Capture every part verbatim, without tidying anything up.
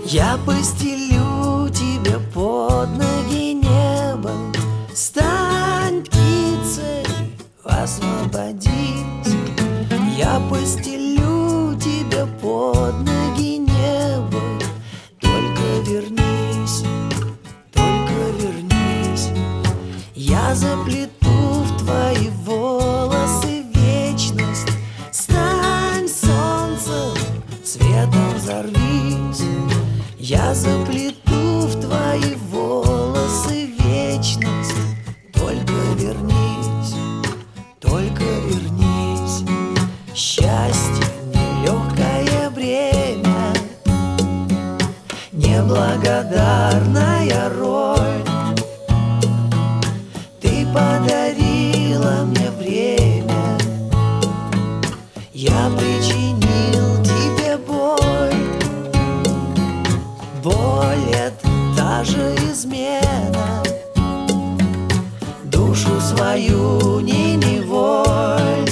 Я постелю тебе под ноги небо. Стань птицей, освободись. Я постелю тебе под ноги небо. Только вернись, только вернись. Я заплету в твои волосы вечность. Стань солнцем, светом взорвись. Я заплету в твои волосы вечность. Только вернись, только вернись. Счастье нелегкое бремя, неблагодарная роль. Ты подарила мне время, я причинил тебе боль. Боль — это та же измена, душу свою не неволь.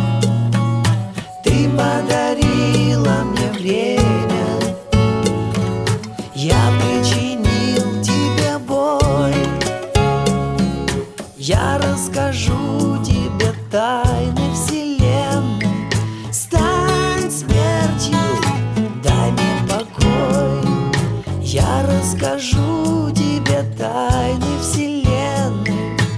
Ты подарила мне время, я причинил тебе боль. Я расскажу тебе тайны вселенной. Стань смертью, дай мне покой. Я расскажу тебе тайны вселенной.